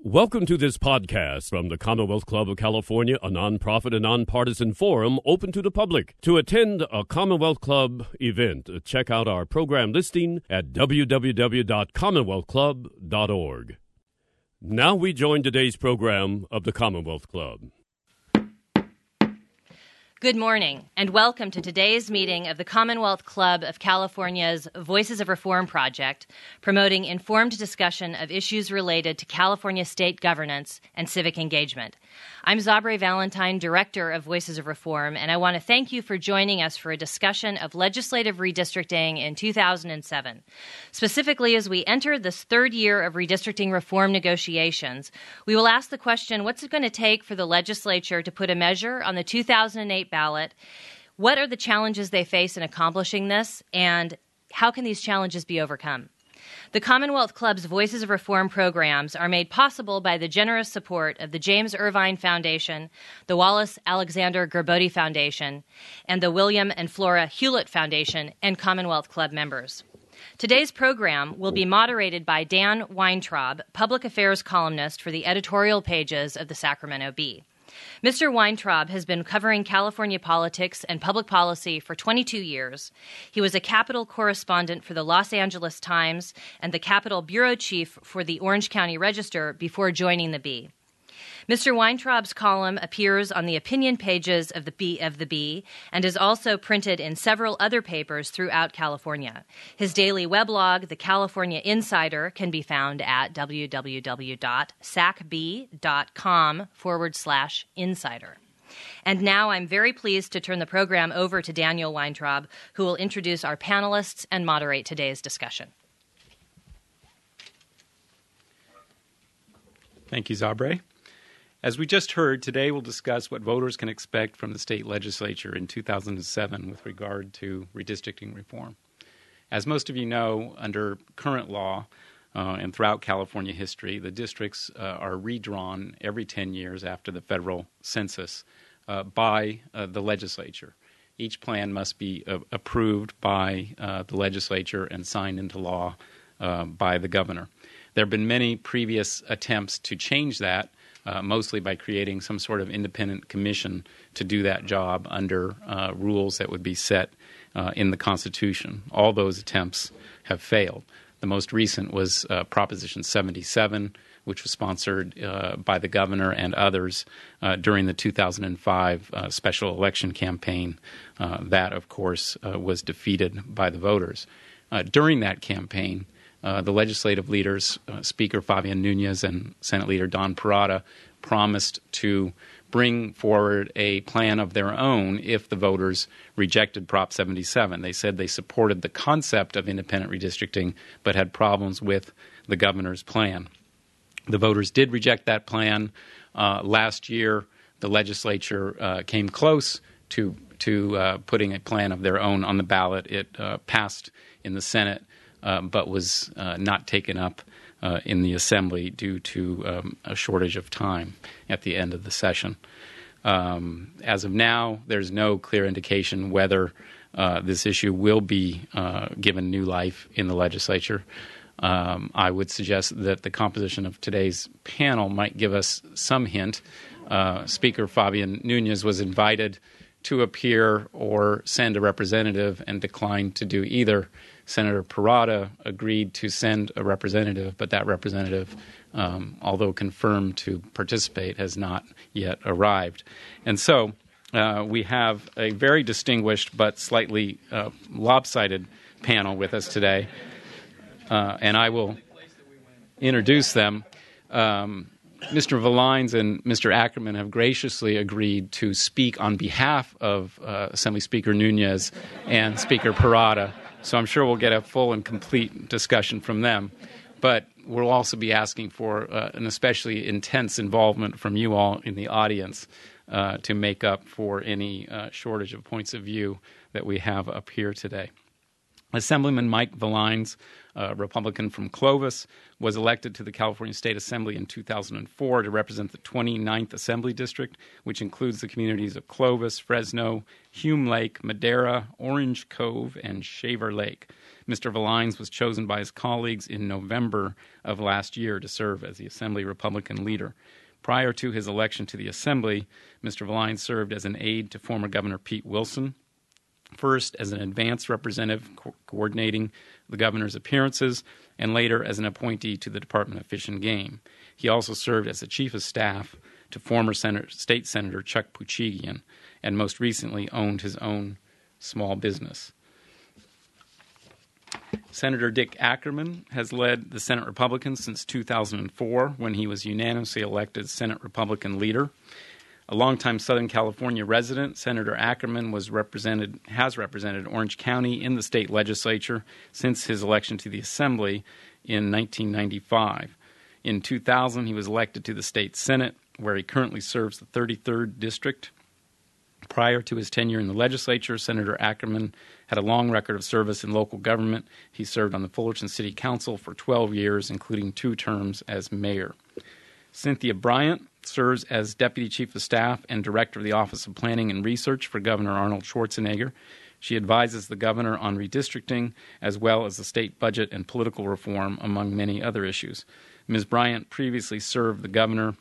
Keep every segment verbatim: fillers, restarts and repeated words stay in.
Welcome to this podcast from the Commonwealth Club of California, a nonprofit and nonpartisan forum open to the public. To attend a Commonwealth Club event, check out our program listing at w w w dot commonwealth club dot org. Now we join today's program of the Commonwealth Club. Good morning, and welcome to today's meeting of the Commonwealth Club of California's Voices of Reform Project, promoting informed discussion of issues related to California state governance and civic engagement. I'm Zabre Valentine, Director of Voices of Reform, and I want to thank you for joining us for a discussion of legislative redistricting in two thousand seven. Specifically, as we enter this third year of redistricting reform negotiations, we will ask the question, what's it going to take for the legislature to put a measure on the two thousand eight ballot? What are the challenges they face in accomplishing this, and how can these challenges be overcome? The Commonwealth Club's Voices of Reform programs are made possible by the generous support of the James Irvine Foundation, the Wallace Alexander Gerbode Foundation, and the William and Flora Hewlett Foundation and Commonwealth Club members. Today's program will be moderated by Dan Weintraub, public affairs columnist for the editorial pages of the Sacramento Bee. Mister Weintraub has been covering California politics and public policy for twenty-two years. He was a Capitol correspondent for the Los Angeles Times and the Capitol bureau chief for the Orange County Register before joining the Bee. Mister Weintraub's column appears on the opinion pages of the Bee of the Bee and is also printed in several other papers throughout California. His daily weblog, The California Insider, can be found at w w w dot sacbee.com forward slash insider. And now I'm very pleased to turn the program over to Daniel Weintraub, who will introduce our panelists and moderate today's discussion. Thank you, Zabre. As we just heard, today we'll discuss what voters can expect from the state legislature in two thousand seven with regard to redistricting reform. As most of you know, under current law uh, and throughout California history, the districts uh, are redrawn every ten years after the federal census uh, by uh, the legislature. Each plan must be uh, approved by uh, the legislature and signed into law uh, by the governor. There have been many previous attempts to change that, Uh, mostly by creating some sort of independent commission to do that job under uh, rules that would be set uh, in the Constitution. All those attempts have failed. The most recent was uh, Proposition seventy-seven, which was sponsored uh, by the governor and others uh, during the two thousand five uh, special election campaign. Uh, that, of course, uh, was defeated by the voters. Uh, during that campaign, Uh, the legislative leaders, uh, Speaker Fabian Nunez and Senate Leader Don Parada, promised to bring forward a plan of their own if the voters rejected Prop seventy-seven. They said they supported the concept of independent redistricting but had problems with the governor's plan. The voters did reject that plan. Uh, last year, the legislature uh, came close to, to uh, putting a plan of their own on the ballot. It uh, passed in the Senate, Uh, but was uh, not taken up uh, in the Assembly due to um, a shortage of time at the end of the session. Um, as of now, there's no clear indication whether uh, this issue will be uh, given new life in the legislature. Um, I would suggest that the composition of today's panel might give us some hint. Uh, Speaker Fabian Nunez was invited to appear or send a representative and declined to do either. Senator Parada agreed to send a representative, but that representative, um, although confirmed to participate, has not yet arrived. And so uh, we have a very distinguished but slightly uh, lopsided panel with us today, uh, and I will introduce them. Um, Mister Valines and Mister Ackerman have graciously agreed to speak on behalf of uh, Assembly Speaker Nunez and Speaker Parada. So I'm sure we'll get a full and complete discussion from them. But we'll also be asking for uh, an especially intense involvement from you all in the audience uh, to make up for any uh, shortage of points of view that we have up here today. Assemblyman Mike Valines, a Republican from Clovis, was elected to the California State Assembly in two thousand four to represent the twenty-ninth Assembly District, which includes the communities of Clovis, Fresno, Hume Lake, Madera, Orange Cove, and Shaver Lake. Mister Valines was chosen by his colleagues in November of last year to serve as the Assembly Republican leader. Prior to his election to the Assembly, Mister Valines served as an aide to former Governor Pete Wilson, first as an advance representative co- coordinating the governor's appearances, and later as an appointee to the Department of Fish and Game. He also served as the chief of staff to former Senator, State Senator Chuck Puchigian, and most recently owned his own small business. Senator Dick Ackerman has led the Senate Republicans since two thousand four, when he was unanimously elected Senate Republican leader. A longtime Southern California resident, Senator Ackerman was represented, has represented Orange County in the state legislature since his election to the Assembly in nineteen ninety-five. In two thousand, he was elected to the state Senate, where he currently serves the thirty-third District. Prior to his tenure in the legislature, Senator Ackerman had a long record of service in local government. He served on the Fullerton City Council for twelve years, including two terms as mayor. Cynthia Bryant serves as Deputy Chief of Staff and Director of the Office of Planning and Research for Governor Arnold Schwarzenegger. She advises the governor on redistricting, as well as the state budget and political reform, among many other issues. Miz Bryant previously served the governor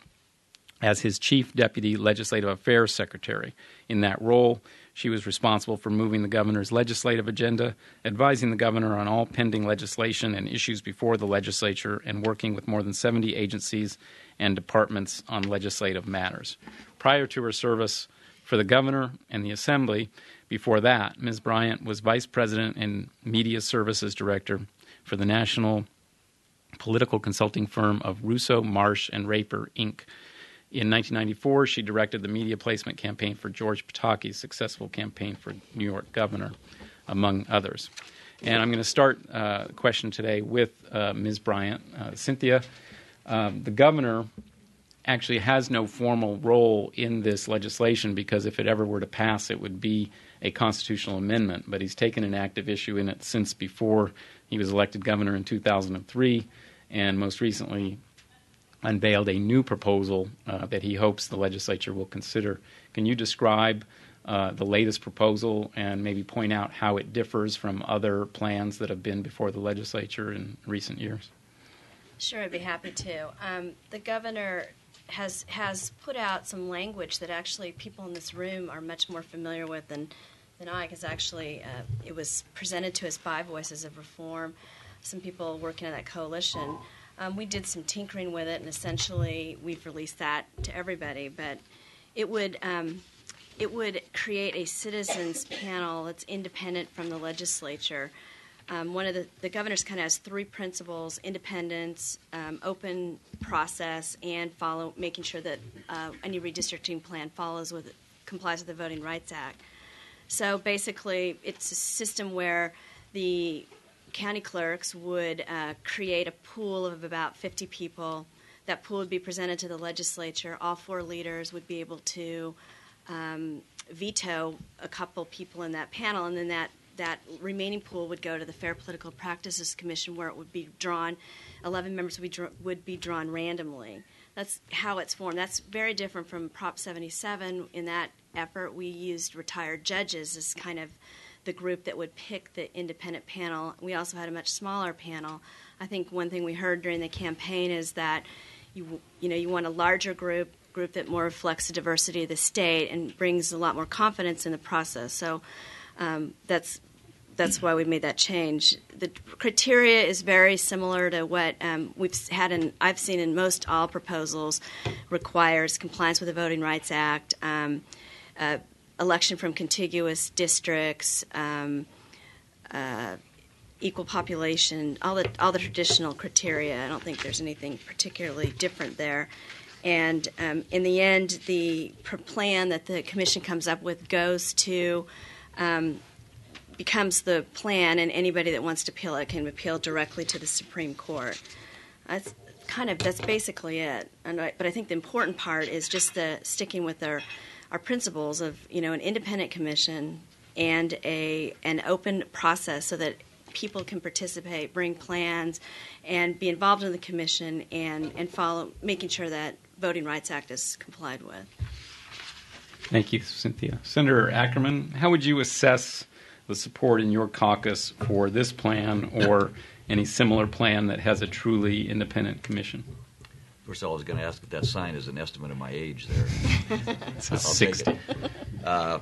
as his Chief Deputy Legislative Affairs Secretary. In that role, she was responsible for moving the governor's legislative agenda, advising the governor on all pending legislation and issues before the legislature, and working with more than seventy agencies and departments on legislative matters. Prior to her service for the governor and the Assembly, before that, Miz Bryant was Vice President and Media Services Director for the national political consulting firm of Russo, Marsh, and Raper, Incorporated. In nineteen ninety-four, she directed the media placement campaign for George Pataki's successful campaign for New York governor, among others. And I'm going to start uh, the question today with uh, Miz Bryant. Uh, Cynthia, uh, the governor actually has no formal role in this legislation, because if it ever were to pass, it would be a constitutional amendment. But he's taken an active issue in it since before he was elected governor in two thousand three, and most recently unveiled a new proposal uh, that he hopes the legislature will consider. Can you describe uh, the latest proposal and maybe point out how it differs from other plans that have been before the legislature in recent years? Sure, I'd be happy to. Um, the governor has has put out some language that actually people in this room are much more familiar with than, than I, because actually uh, it was presented to us by Voices of Reform, some people working in that coalition. Um, we did some tinkering with it, and essentially we've released that to everybody. But it would um, it would create a citizens panel that's independent from the legislature. Um, one of the the governor's kind of has three principles: independence, um, open process, and follow making sure that uh, any redistricting plan follows with complies with the Voting Rights Act. So basically, it's a system where the county clerks would uh, create a pool of about fifty people. That pool would be presented to the legislature. All four leaders would be able to um, veto a couple people in that panel, and then that, that remaining pool would go to the Fair Political Practices Commission, where it would be drawn. eleven members would be, dr- would be drawn randomly. That's how it's formed. That's very different from Prop seventy-seven. In that effort, we used retired judges as kind of the group that would pick the independent panel. We also had a much smaller panel. I think one thing we heard during the campaign is that you you know you want a larger group, group that more reflects the diversity of the state and brings a lot more confidence in the process. So um, that's that's why we made that change. The criteria is very similar to what um, we've had in I've seen in most all proposals. Requires compliance with the Voting Rights Act. Um, uh, election from contiguous districts, um, uh, equal population, all the all the traditional criteria. I don't think there's anything particularly different there. And um, in the end, the plan that the commission comes up with goes to, um, becomes the plan, and anybody that wants to appeal it can appeal directly to the Supreme Court. That's kind of, that's basically it. And I, but I think the important part is just the sticking with our our principles of, you know, an independent commission and a an open process, so that people can participate, bring plans, and be involved in the commission and, and follow, making sure that Voting Rights Act is complied with. Thank you, Cynthia. Senator Ackerman, how would you assess the support in your caucus for this plan or any similar plan that has a truly independent commission? First of all, I was going to ask if that sign is an estimate of my age there. It's a sixty. Uh,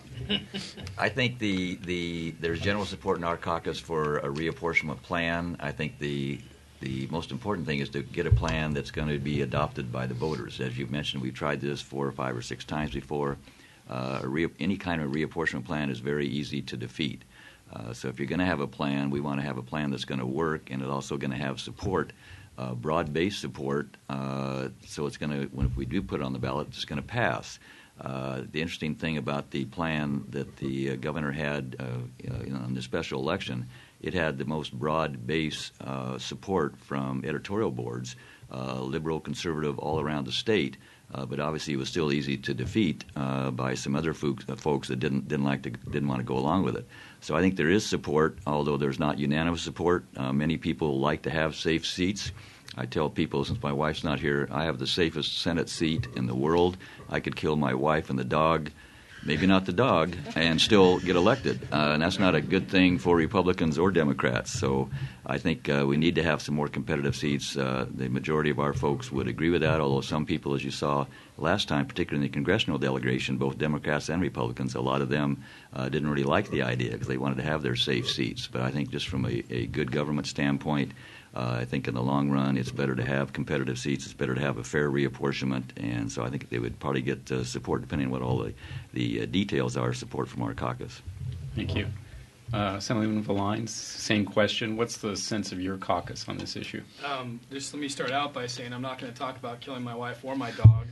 I think the, the there's general support in our caucus for a reapportionment plan. I think the the most important thing is to get a plan that's going to be adopted by the voters. As you've mentioned, we've tried this four or five or six times before. Uh, a re- any kind of reapportionment plan is very easy to defeat. Uh, so if you're going to have a plan, we want to have a plan that's going to work, and it's also going to have support. Uh, broad-based support, uh, so it's going to, when if we do put it on the ballot, it's going to pass. Uh, the interesting thing about the plan that the uh, governor had uh, you know, in the special election, it had the most broad-based uh, support from editorial boards, uh, liberal, conservative, all around the state. Uh, but obviously, it was still easy to defeat uh, by some other folks, uh, folks that didn't didn't like to didn't want to go along with it. So I think there is support, although there's not unanimous support. Uh, many people like to have safe seats. I tell people, since my wife's not here, I have the safest Senate seat in the world. I could kill my wife and the dog, maybe not the dog, and still get elected. Uh, and that's not a good thing for Republicans or Democrats. So I think uh, we need to have some more competitive seats. Uh, the majority of our folks would agree with that, although some people, as you saw last time, particularly in the congressional delegation, both Democrats and Republicans, a lot of them uh, didn't really like the idea because they wanted to have their safe seats. But I think just from a, a good government standpoint, Uh, I think in the long run, it's better to have competitive seats. It's better to have a fair reapportionment, and so I think they would probably get uh, support, depending on what all the, the uh, details are, support from our caucus. Thank you. Uh, Assemblyman Valines, same question. What's the sense of your caucus on this issue? Um, just let me start out by saying I'm not going to talk about killing my wife or my dog,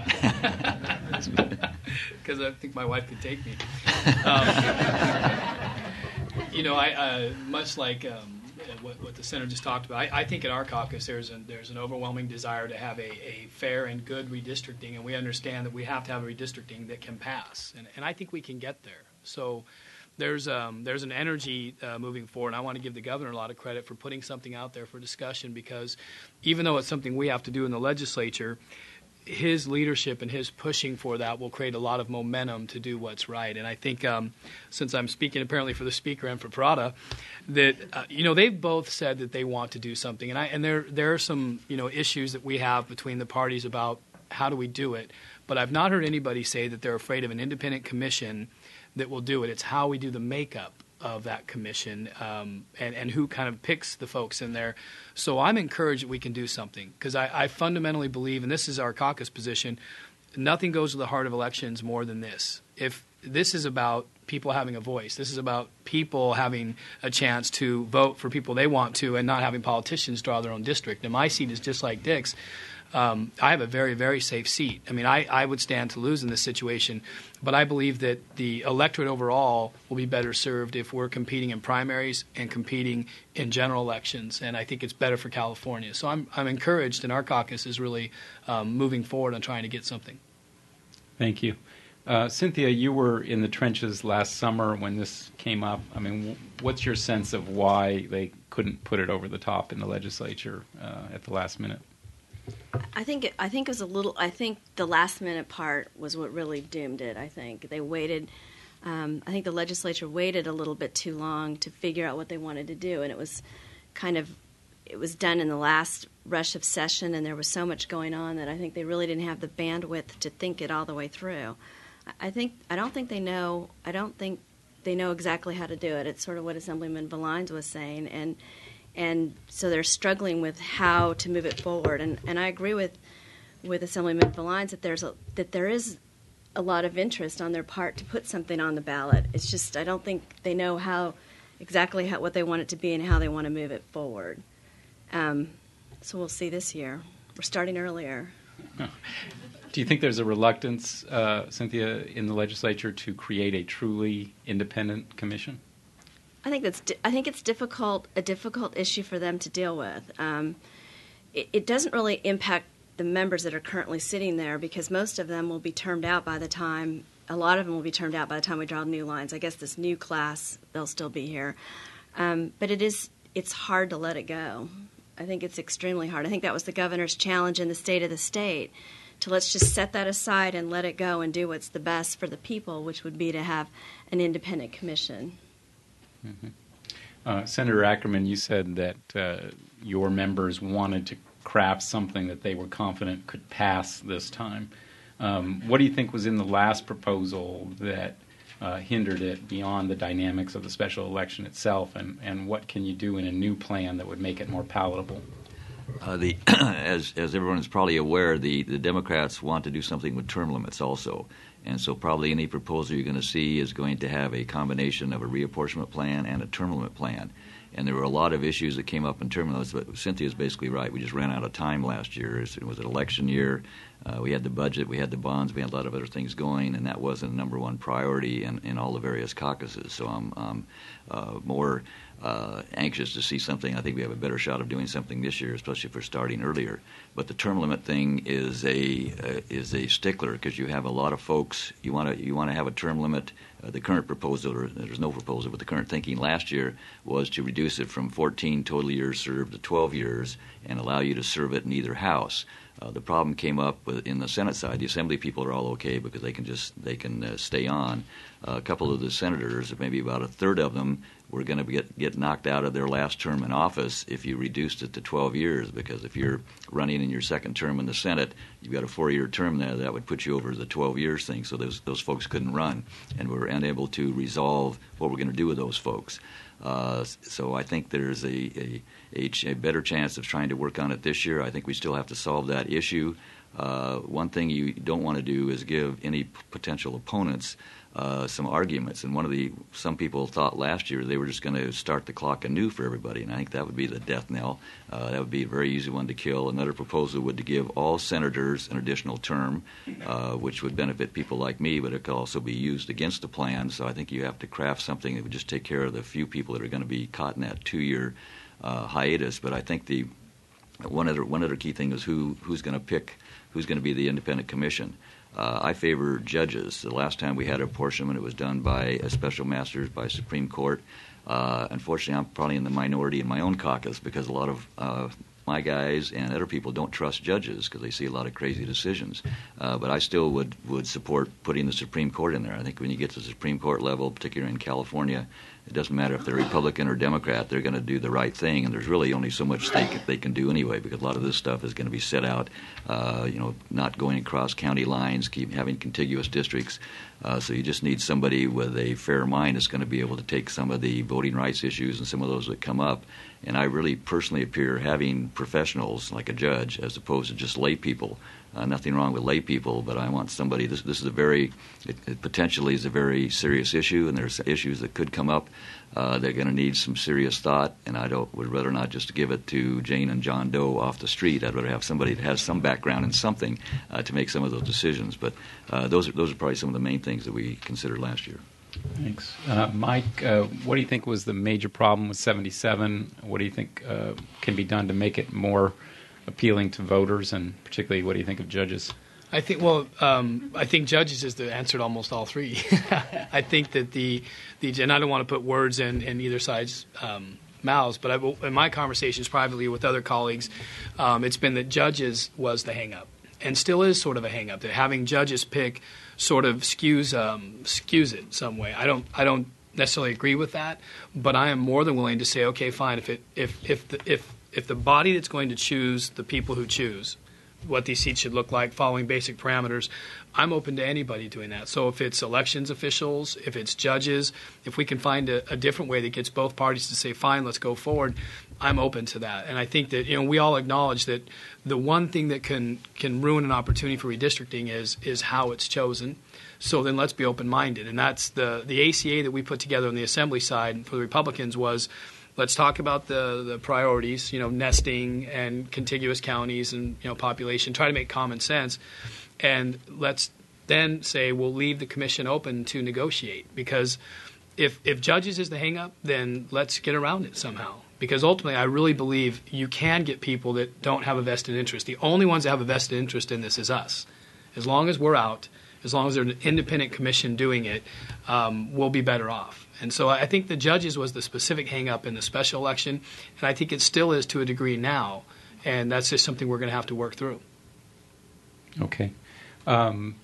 because uh, I think my wife could take me. Um, you know, I uh, much like. Um, What, what the senator just talked about. I, I think in our caucus there's an, there's an overwhelming desire to have a, a fair and good redistricting, and we understand that we have to have a redistricting that can pass, and, and I think we can get there. So there's um, there's an energy uh, moving forward, and I want to give the governor a lot of credit for putting something out there for discussion, because even though it's something we have to do in the legislature, his leadership and his pushing for that will create a lot of momentum to do what's right. And I think um, since I'm speaking apparently for the Speaker and for Prada, that, uh, you know, they've both said that they want to do something. And, I, and there, there are some, you know, issues that we have between the parties about how do we do it. But I've not heard anybody say that they're afraid of an independent commission that will do it. It's how we do the makeup of that commission um, and, and who kind of picks the folks in there. So I'm encouraged that we can do something, because I, I fundamentally believe, and this is our caucus position, nothing goes to the heart of elections more than this. If this is about people having a voice, this is about people having a chance to vote for people they want to and not having politicians draw their own district. And my seat is just like Dick's. Um, I have a very, very safe seat. I mean, I, I would stand to lose in this situation, but I believe that the electorate overall will be better served if we're competing in primaries and competing in general elections, and I think it's better for California. So I'm, I'm encouraged, and our caucus is really um, moving forward on trying to get something. Thank you. Uh, Cynthia, you were in the trenches last summer when this came up. I mean, w- what's your sense of why they couldn't put it over the top in the legislature uh, at the last minute? I think it, I think it was a little. I think the last minute part was what really doomed it. I think they waited. Um, I think the legislature waited a little bit too long to figure out what they wanted to do, and it was kind of it was done in the last rush of session, and there was so much going on that I think they really didn't have the bandwidth to think it all the way through. I, I think I don't think they know. I don't think they know exactly how to do it. It's sort of what Assemblyman Valines was saying, and. And so they're struggling with how to move it forward. And, and I agree with with Assemblyman Valines that there's a, that there is a lot of interest on their part to put something on the ballot. It's just I don't think they know how exactly how, what they want it to be and how they want to move it forward. Um, so we'll see this year. We're starting earlier. Do you think there's a reluctance, uh, Cynthia, in the legislature to create a truly independent commission? I think that's. I think it's difficult, a difficult issue for them to deal with. Um, it, it doesn't really impact the members that are currently sitting there, because most of them will be termed out by the time. A lot of them will be termed out by the time we draw new lines. I guess this new class, they'll still be here. Um, but it is. it's hard to let it go. I think it's extremely hard. I think that was the governor's challenge in the State of the State, to let's just set that aside and let it go and do what's the best for the people, which would be to have an independent commission. Mm-hmm. Uh, Senator Ackerman, you said that uh, your members wanted to craft something that they were confident could pass this time. Um, what do you think was in the last proposal that uh, hindered it beyond the dynamics of the special election itself, and, and what can you do in a new plan that would make it more palatable? Uh, the as as everyone is probably aware, the, the Democrats want to do something with term limits also. And so probably any proposal you're going to see is going to have a combination of a reapportionment plan and a term limit plan. And there were a lot of issues that came up in term limits, but Cynthia's basically right. We just ran out of time last year. It was an election year. Uh, we had the budget, we had the bonds, we had a lot of other things going, and that wasn't the number one priority in, in all the various caucuses. So I'm, I'm uh, more uh, anxious to see something. I think we have a better shot of doing something this year, especially if we're starting earlier. But the term limit thing is a uh, is a stickler, because you have a lot of folks. You want to you want to have a term limit. Uh, the current proposal, or there's no proposal, but the current thinking last year was to reduce it from fourteen total years served to twelve years and allow you to serve it in either house. Uh, the problem came up with, in the Senate side. The Assembly people are all okay because they can just they can uh, stay on. Uh, a couple of the senators, maybe about a third of them, were going to get get knocked out of their last term in office if you reduced it to twelve years. Because if you're running in your second term in the Senate, you've got a four-year term there. That would put you over the twelve years thing. So those those folks couldn't run, and we were unable to resolve what we're going to do with those folks. Uh, so I think there's a, a, a, ch- a better chance of trying to work on it this year. I think we still have to solve that issue. Uh, one thing you don't want to do is give any p- potential opponents uh, some arguments. And one of the some people thought last year they were just going to start the clock anew for everybody, and I think that would be the death knell. Uh, that would be a very easy one to kill. Another proposal would to give all senators an additional term, uh, which would benefit people like me, but it could also be used against the plan. So I think you have to craft something that would just take care of the few people that are going to be caught in that two-year uh, hiatus. But I think the one other one other key thing is who who's going to pick who's going to be the independent commission. Uh, I favor judges. The last time we had apportionment, it was done by a special masters by Supreme Court. Uh, unfortunately, I'm probably in the minority in my own caucus because a lot of uh, my guys and other people don't trust judges because they see a lot of crazy decisions. Uh, but I still would, would support putting the Supreme Court in there. I think when you get to the Supreme Court level, particularly in California, it doesn't matter if they're Republican or Democrat, they're going to do the right thing, and there's really only so much they can, they can do anyway, because a lot of this stuff is going to be set out, uh, you know, not going across county lines, keep having contiguous districts. Uh, so you just need somebody with a fair mind that's going to be able to take some of the voting rights issues and some of those that come up. And I really personally appear having professionals like a judge as opposed to just lay people. Uh, nothing wrong with lay people, but I want somebody. This, this is a very, it, it potentially is a very serious issue, and there's issues that could come up. Uh, they're going to need some serious thought, and I don't would rather not just give it to Jane and John Doe off the street. I'd rather have somebody that has some background in something uh, to make some of those decisions. But uh, those are those are probably some of the main things that we considered last year. Thanks, uh, Mike. Uh, what do you think was the major problem with seventy-seven? What do you think uh, can be done to make it more appealing to voters, and particularly, what do you think of judges? I think well, um, I think judges is the answer to almost all three. I think that the the and I don't want to put words in, in either side's um, mouths, but I, in my conversations privately with other colleagues, um, it's been that judges was the hang-up, and still is sort of a hang-up. That having judges pick sort of skews um, skews it some way. I don't I don't necessarily agree with that, but I am more than willing to say, okay, fine. If it if if the, if if the body that's going to choose the people who choose what these seats should look like, following basic parameters, I'm open to anybody doing that. So if it's elections officials, if it's judges, if we can find a, a different way that gets both parties to say, fine, let's go forward, I'm open to that. And I think that, you know, we all acknowledge that the one thing that can can ruin an opportunity for redistricting is is how it's chosen. So then let's be open-minded. And that's the, the A C A that we put together on the Assembly side for the Republicans was, let's talk about the, the priorities, you know, nesting and contiguous counties and, you know, population, try to make common sense. And let's then say we'll leave the commission open to negotiate. Because if if judges is the hang-up, then let's get around it somehow. Because ultimately, I really believe you can get people that don't have a vested interest. The only ones that have a vested interest in this is us. As long as we're out, as long as there's an independent commission doing it, um, we'll be better off. And so I think the judges was the specific hang-up in the special election, and I think it still is to a degree now, and that's just something we're going to have to work through. Okay. Um,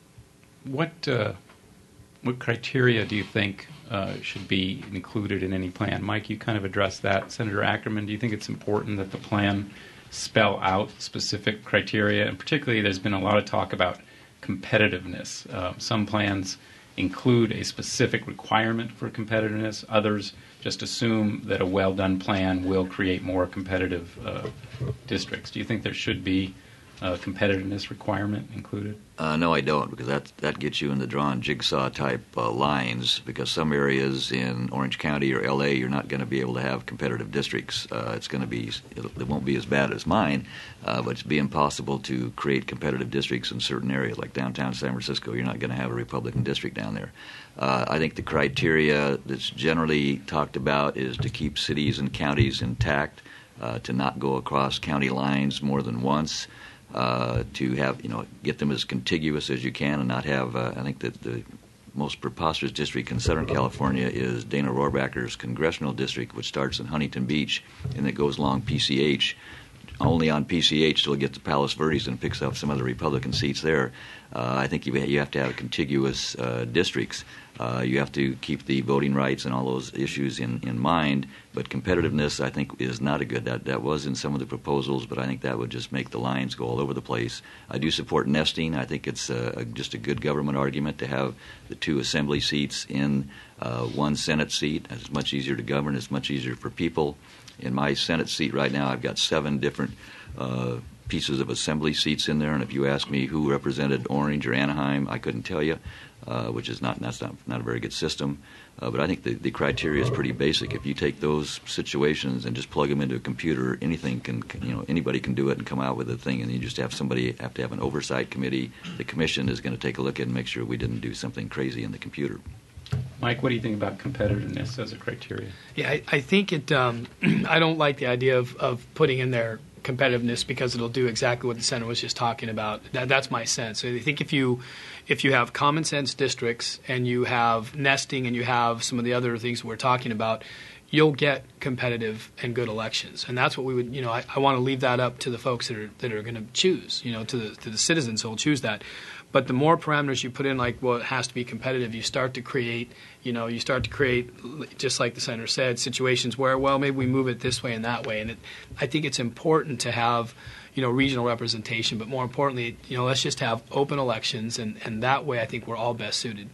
what uh, what criteria do you think uh, should be included in any plan? Mike, you kind of addressed that. Senator Ackerman, do you think it's important that the plan spell out specific criteria? And particularly, there's been a lot of talk about competitiveness. Uh, some plans include a specific requirement for competitiveness. Others just assume that a well-done plan will create more competitive uh, districts. Do you think there should be a competitiveness requirement included? Uh, no, I don't, because that that gets you into drawing jigsaw-type uh, lines, because some areas in Orange County or L A, you're not going to be able to have competitive districts. Uh, it's going to be, it won't be as bad as mine, uh, but it's be impossible to create competitive districts in certain areas, like downtown San Francisco. You're not going to have a Republican district down there. Uh, I think the criteria that's generally talked about is to keep cities and counties intact, uh, to not go across county lines more than once, Uh, to have, you know, get them as contiguous as you can and not have, uh, I think that the most preposterous district in Southern California is Dana Rohrabacher's congressional district, which starts in Huntington Beach and it goes along P C H, only on P C H till it gets to Palos Verdes and picks up some of the Republican seats there. Uh, I think you, you have to have contiguous uh, districts. Uh, you have to keep the voting rights and all those issues in, in mind, but competitiveness, I think, is not a good. That that was in some of the proposals, but I think that would just make the lines go all over the place. I do support nesting. I think it's uh, just a good government argument to have the two assembly seats in uh, one Senate seat. It's much easier to govern. It's much easier for people. In my Senate seat right now, I've got seven different uh, pieces of assembly seats in there, and if you ask me who represented Orange or Anaheim, I couldn't tell you. Uh, which is not that's not not a very good system, uh, but I think the, the criteria is pretty basic. If you take those situations and just plug them into a computer, anything can, can you know anybody can do it and come out with a thing, and you just have somebody have to have an oversight committee. The commission is going to take a look at it and make sure we didn't do something crazy in the computer. Mike, what do you think about competitiveness as a criteria? Yeah, I, I think it. Um, I don't like the idea of, of putting in there competitiveness because it'll do exactly what the senator was just talking about. That, that's my sense. So I think if you if you have common sense districts and you have nesting and you have some of the other things we're talking about, you'll get competitive and good elections. And that's what we would. You know, I, I want to leave that up to the folks that are that are going to choose. You know, to the to the citizens who will choose that. But the more parameters you put in, like, well, it has to be competitive, you start to create, you know, you start to create, just like the senator said, situations where, well, maybe we move it this way and that way. And it, I think it's important to have, you know, regional representation. But more importantly, you know, let's just have open elections, and, and that way I think we're all best suited.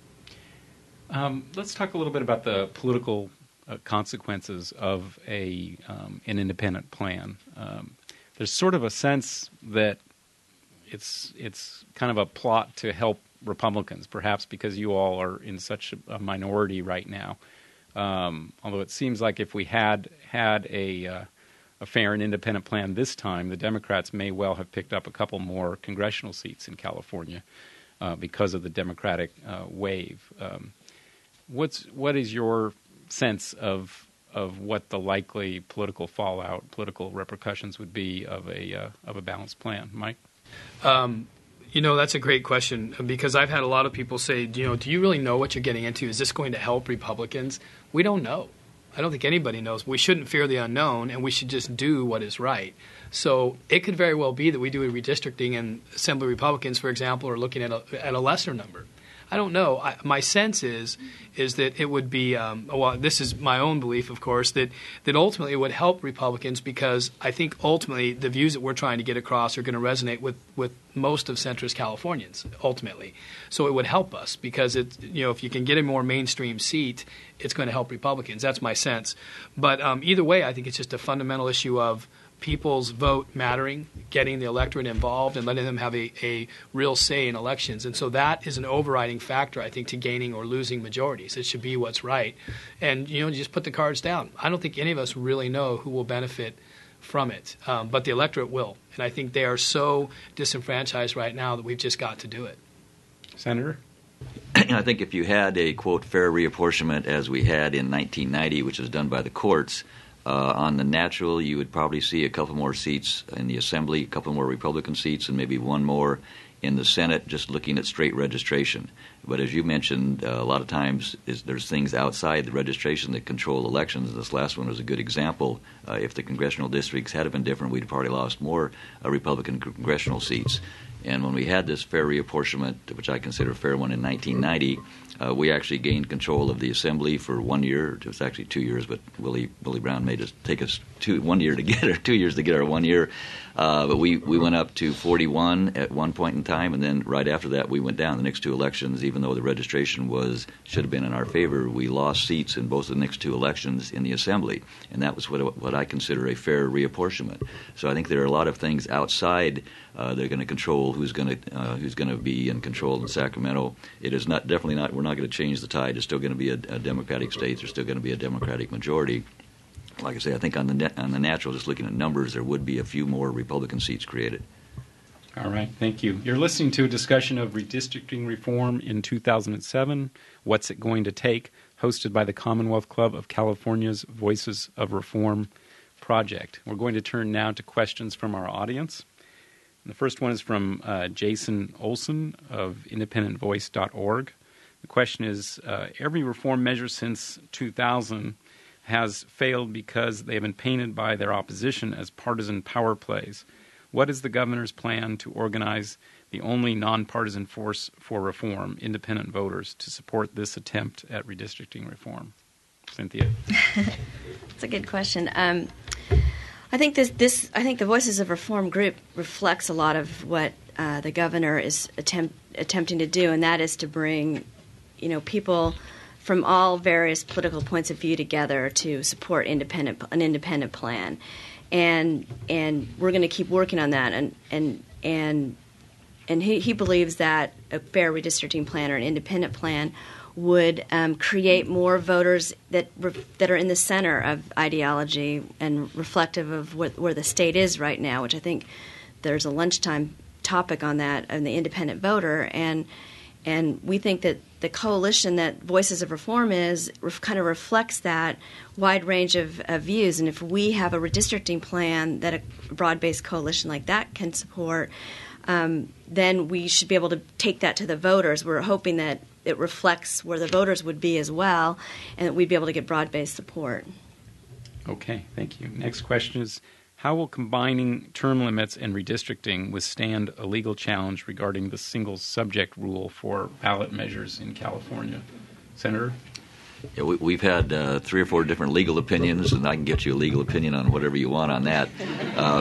Um, let's talk a little bit about the political uh, consequences of a um, an independent plan. Um, there's sort of a sense that It's it's kind of a plot to help Republicans, perhaps because you all are in such a minority right now. Um, although it seems like if we had had a uh, a fair and independent plan this time, the Democrats may well have picked up a couple more congressional seats in California uh, because of the Democratic uh, wave. Um, what's what is your sense of of what the likely political fallout, political repercussions would be of a uh, of a balanced plan, Mike? Um, you know, that's a great question, because I've had a lot of people say, you know, do you really know what you're getting into? Is this going to help Republicans? We don't know. I don't think anybody knows. We shouldn't fear the unknown, and we should just do what is right. So it could very well be that we do a redistricting and Assembly Republicans, for example, are looking at a, at a lesser number. I don't know. I, my sense is is that it would be um, – well, this is my own belief, of course, that, that ultimately it would help Republicans, because I think ultimately the views that we're trying to get across are going to resonate with, with most of centrist Californians ultimately. So it would help us, because it, you know, if you can get a more mainstream seat, it's going to help Republicans. That's my sense. But um, either way, I think it's just a fundamental issue of people's vote mattering, getting the electorate involved, and letting them have a, a real say in elections. And so that is an overriding factor, I think, to gaining or losing majorities. It should be what's right. And, you know, just put the cards down. I don't think any of us really know who will benefit from it, um, but the electorate will. And I think they are so disenfranchised right now that we've just got to do it. Senator? I think if you had a, quote, fair reapportionment as we had in nineteen ninety, which was done by the courts, Uh, on the natural, you would probably see a couple more seats in the Assembly, a couple more Republican seats, and maybe one more in the Senate, just looking at straight registration. But as you mentioned, uh, a lot of times is, there's things outside the registration that control elections. This last one was a good example. Uh, if the congressional districts had been different, we'd probably lost more uh, Republican congressional seats. And when we had this fair reapportionment, which I consider a fair one in nineteen ninety, uh, we actually gained control of the Assembly for one year. It was actually two years, but Willie, Willie Brown made us take us two, one year to get our two years to get our one year. Uh, but we, we went up to forty-one at one point in time, and then right after that we went down. The next two elections, even though the registration was should have been in our favor, we lost seats in both of the next two elections in the Assembly, and that was what what I consider a fair reapportionment. So I think there are a lot of things outside uh, that are going to control who's going to uh, who's going to be in control in Sacramento. It is not definitely not. We're not going to change the tide. It's still going to be a, a Democratic state. There's still going to be a Democratic majority. Like I say, I think on the net, on the natural, just looking at numbers, there would be a few more Republican seats created. All right, thank you. You're listening to a discussion of redistricting reform in two thousand seven, What's It Going to Take?, hosted by the Commonwealth Club of California's Voices of Reform project. We're going to turn now to questions from our audience. And the first one is from uh, Jason Olson of independent voice dot org. The question is, uh, every reform measure since two thousand has failed because they have been painted by their opposition as partisan power plays. What is the governor's plan to organize the only nonpartisan force for reform, independent voters, to support this attempt at redistricting reform? Cynthia. That's a good question. Um, I think this, this. I think the Voices of Reform group reflects a lot of what uh, the governor is attempt, attempting to do, and that is to bring, you know, people from all various political points of view together to support independent an independent plan, and and we're going to keep working on that. And and and and he, he believes that a fair redistricting plan or an independent plan would um, create more voters that re- that are in the center of ideology and reflective of what, where the state is right now. Which I think there's a lunchtime topic on that, on the independent voter, and and we think that the coalition that Voices of Reform is ref, kind of reflects that wide range of, of views. And if we have a redistricting plan that a broad-based coalition like that can support, um, then we should be able to take that to the voters. We're hoping that it reflects where the voters would be as well, and that we'd be able to get broad-based support. Okay, thank you. Next question is, how will combining term limits and redistricting withstand a legal challenge regarding the single subject rule for ballot measures in California? Senator? Yeah, we, we've had uh, three or four different legal opinions, and I can get you a legal opinion on whatever you want on that. Uh,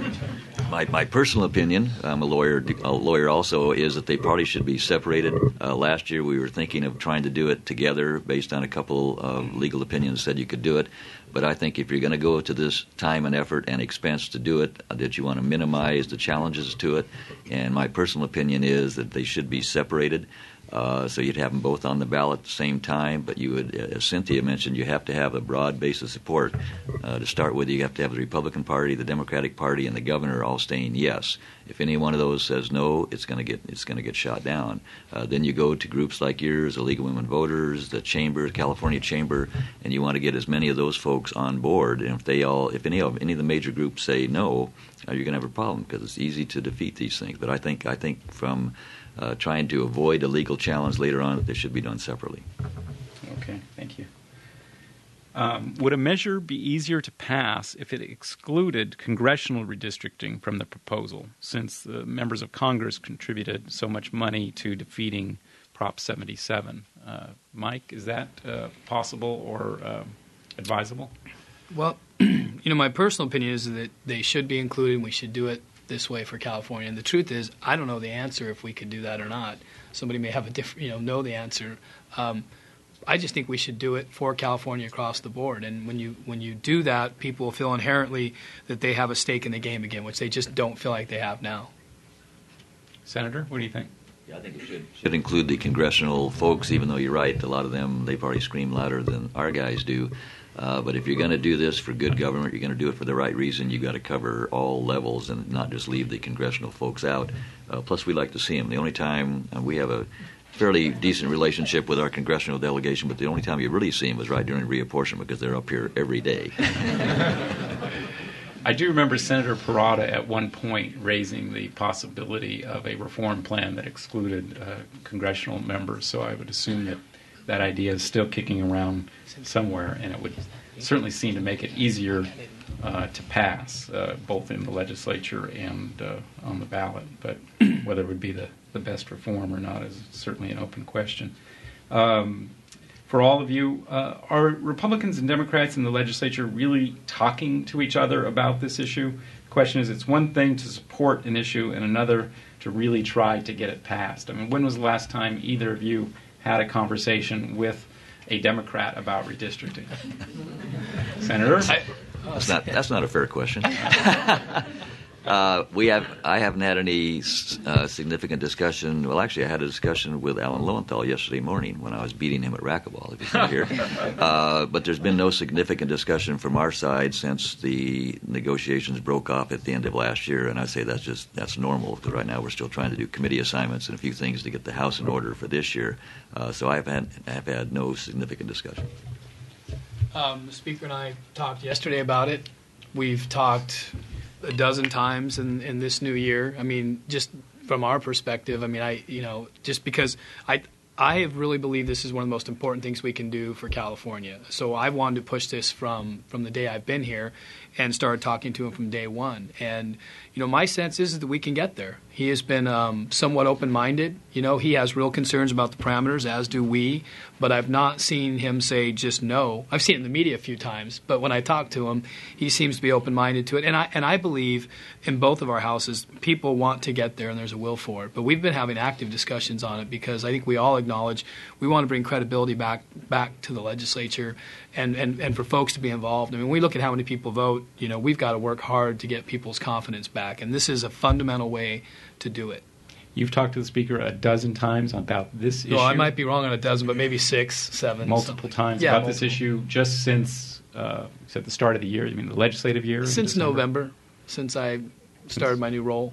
my, my personal opinion, I'm a lawyer, a lawyer also, is that they probably should be separated. Uh, last year we were thinking of trying to do it together based on a couple of legal opinions that said you could do it. But I think if you're going to go to this time and effort and expense to do it, that you want to minimize the challenges to it. And my personal opinion is that they should be separated. Uh, so you'd have them both on the ballot at the same time, but you would, as Cynthia mentioned, you have to have a broad base of support. Uh, to start with, you have to have the Republican Party, the Democratic Party, and the governor all saying yes. If any one of those says no, it's going to get it's going to get shot down. Uh, then you go to groups like yours, the League of Women Voters, the Chamber, California Chamber, and you want to get as many of those folks on board. And if they all, if any of any of the major groups say no, uh, you're going to have a problem because it's easy to defeat these things. But I think I think from Uh, trying to avoid a legal challenge later on, that they should be done separately. Okay, thank you. Um, would a measure be easier to pass if it excluded congressional redistricting from the proposal, since the members of Congress contributed so much money to defeating Prop seventy-seven? Uh, Mike, is that uh, possible or uh, advisable? Well, you know, my personal opinion is that they should be included and we should do it this way for California. And the truth is, I don't know the answer if we could do that or not. Somebody may have a different, you know, know the answer. Um, I just think we should do it for California across the board. And when you when you do that, people will feel inherently that they have a stake in the game again, which they just don't feel like they have now. Senator, what do you think? Yeah, I think it should, should include the congressional folks, even though you're right, a lot of them, they probably scream louder than our guys do. Uh, but if you're going to do this for good government, you're going to do it for the right reason, you've got to cover all levels and not just leave the congressional folks out. Uh, plus, we like to see them. The only time uh, we have a fairly decent relationship with our congressional delegation, but the only time you really see them was right during reapportionment because they're up here every day. I do remember Senator Parada at one point raising the possibility of a reform plan that excluded uh, congressional members, so I would assume that that idea is still kicking around somewhere, and it would certainly seem to make it easier uh, to pass, uh, both in the legislature and uh, on the ballot. But whether it would be the, the best reform or not is certainly an open question. Um, for all of you, uh, are Republicans and Democrats in the legislature really talking to each other about this issue? The question is, it's one thing to support an issue and another to really try to get it passed. I mean, when was the last time either of you had a conversation with a Democrat about redistricting? Senator? I, That's not, that's not a fair question. Uh, we have. I haven't had any uh, significant discussion. Well, actually, I had a discussion with Alan Lowenthal yesterday morning when I was beating him at racquetball, if he's not here. Uh, but there's been no significant discussion from our side since the negotiations broke off at the end of last year. And I say that's just that's normal because right now we're still trying to do committee assignments and a few things to get the House in order for this year. Uh, so I've had I've had no significant discussion. Um, the Speaker and I talked yesterday about it. We've talked a dozen times in, in this new year. I mean, just from our perspective, I mean, I, you know, just because I, I have really believed this is one of the most important things we can do for California. So I wanted to push this from, from the day I've been here and started talking to him from day one. And, you know, my sense is that we can get there. He has been um, somewhat open-minded. You know, he has real concerns about the parameters, as do we. But I've not seen him say just no. I've seen it in the media a few times, but when I talk to him, he seems to be open-minded to it. And I and I believe in both of our houses, people want to get there and there's a will for it. But we've been having active discussions on it because I think we all acknowledge we want to bring credibility back back to the legislature and, and, and for folks to be involved. I mean, when we look at how many people vote, you know, we've got to work hard to get people's confidence back. And this is a fundamental way to do it. You've talked to the Speaker a dozen times about this issue. Well, I might be wrong on a dozen, but maybe six, seven. Multiple times yeah, about multiple. this issue just since uh, at the start of the year. You mean the legislative year? Since November, since I started since, my new role.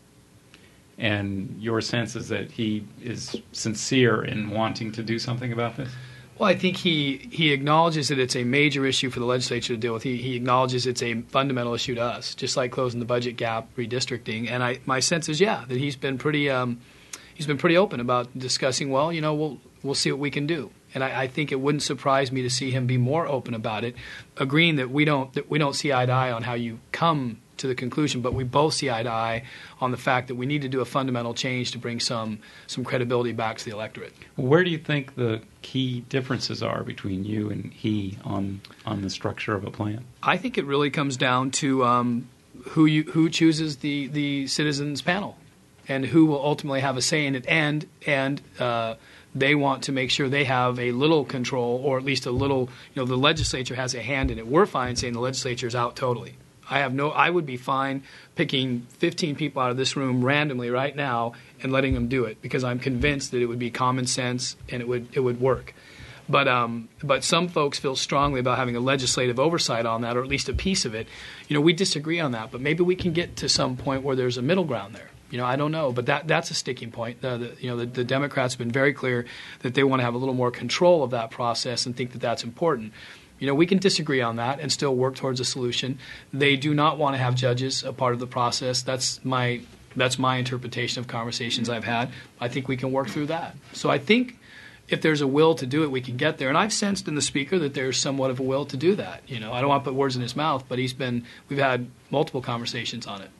And your sense is that he is sincere in wanting to do something about this? Well, I think he, he acknowledges that it's a major issue for the legislature to deal with. He, he acknowledges it's a fundamental issue to us, just like closing the budget gap, redistricting. And I, my sense is, yeah, that he's been pretty um, he's been pretty open about discussing. Well, you know, we'll we'll see what we can do. And I, I think it wouldn't surprise me to see him be more open about it, agreeing that we don't that we don't see eye to eye on how you come to the conclusion, but we both see eye to eye on the fact that we need to do a fundamental change to bring some some credibility back to the electorate. Where do you think the key differences are between you and he on on the structure of a plan? I think it really comes down to um, who you who chooses the the citizens panel, and who will ultimately have a say in it, and and uh, they want to make sure they have a little control, or at least a little. You know, the legislature has a hand in it. We're fine saying the legislature is out totally. I have no. I would be fine picking fifteen people out of this room randomly right now and letting them do it because I'm convinced that it would be common sense and it would it would work. But um, but some folks feel strongly about having a legislative oversight on that, or at least a piece of it. You know, we disagree on that, but maybe we can get to some point where there's a middle ground there. You know, I don't know, but that that's a sticking point. The, the, you know, the, the Democrats have been very clear that they want to have a little more control of that process and think that that's important. You know, we can disagree on that and still work towards a solution. They do not want to have judges a part of the process. That's my that's my interpretation of conversations I've had. I think we can work through that. So I think if there's a will to do it, we can get there. And I've sensed in the Speaker that there's somewhat of a will to do that. You know, I don't want to put words in his mouth, but he's been we've had multiple conversations on it.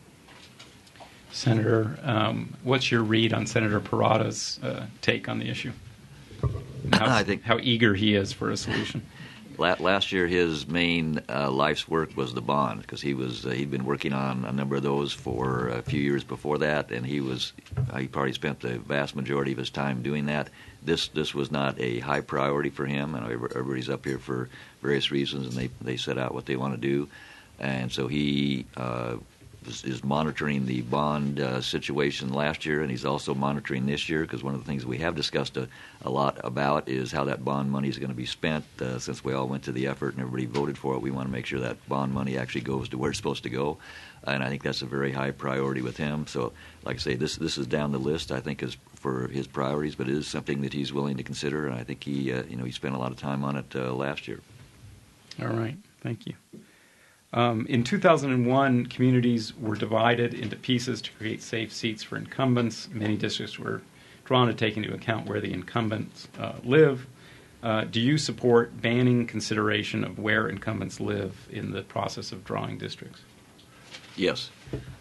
Senator, um, what's your read on Senator Parada's uh, take on the issue? How, I think how eager he is for a solution. Last year, his main uh, life's work was the bond because he was uh, he'd been working on a number of those for a few years before that, and he was uh, he probably spent the vast majority of his time doing that. This this was not a high priority for him, and everybody's up here for various reasons, and they they set out what they want to do, and so he. Uh, is, is monitoring the bond uh, situation last year, and he's also monitoring this year, because one of the things we have discussed a, a lot about is how that bond money is going to be spent. Uh, since we all went to the effort and everybody voted for it, we want to make sure that bond money actually goes to where it's supposed to go, and I think that's a very high priority with him. So, like I say, this this is down the list, I think, is for his priorities, but it is something that he's willing to consider, and I think he, uh, you know, he spent a lot of time on it uh, last year. All right, thank you. Um, in two thousand one, communities were divided into pieces to create safe seats for incumbents. Many districts were drawn to take into account where the incumbents uh, live. Uh, do you support banning consideration of where incumbents live in the process of drawing districts? Yes.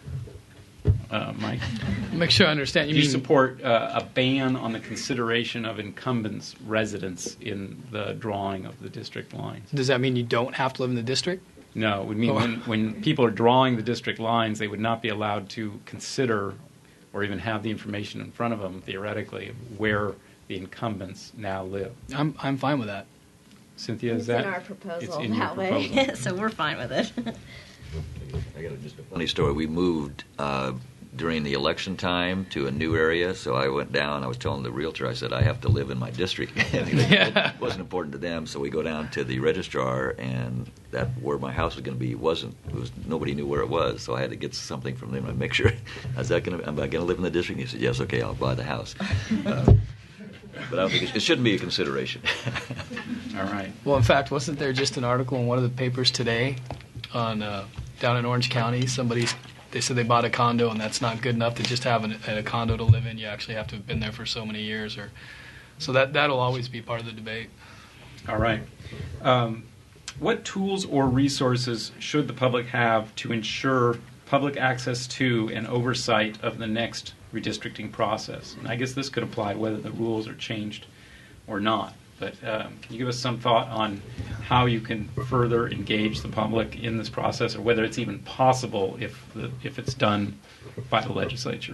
Uh, Mike? Make sure I understand. You Do you mean support uh, a ban on the consideration of incumbents' residence in the drawing of the district lines? does that mean you don't have to live in the district? No, it would mean Oh. when, when people are drawing the district lines, they would not be allowed to consider or even have the information in front of them, theoretically, of where the incumbents now live. I'm I'm fine with that. Cynthia, is It's that? in our proposal It's in your that way, proposal. so we're fine with it. I got a, just a funny story. We moved uh, during the election time to a new area, so I went down. I was telling the realtor, I said, I have to live in my district. Yeah. It wasn't important to them, so we go down to the registrar, and that where my house was going to be wasn't. It was nobody knew where it was, so I had to get something from them to make sure. Is that going to? Am I going to live in the district? And he said, yes. Okay, I'll buy the house. Uh, but I don't think it, it shouldn't be a consideration. All right. Well, in fact, wasn't there just an article in one of the papers today on uh, down in Orange County? Somebody, they said they bought a condo, and that's not good enough to just have an, a condo to live in. You actually have to have been there for so many years, or so that that'll always be part of the debate. All right. Um, what tools or resources should the public have to ensure public access to and oversight of the next redistricting process? And I guess this could apply whether the rules are changed or not. But um, can you give us some thought on how you can further engage the public in this process, or whether it's even possible if the, if it's done by the legislature?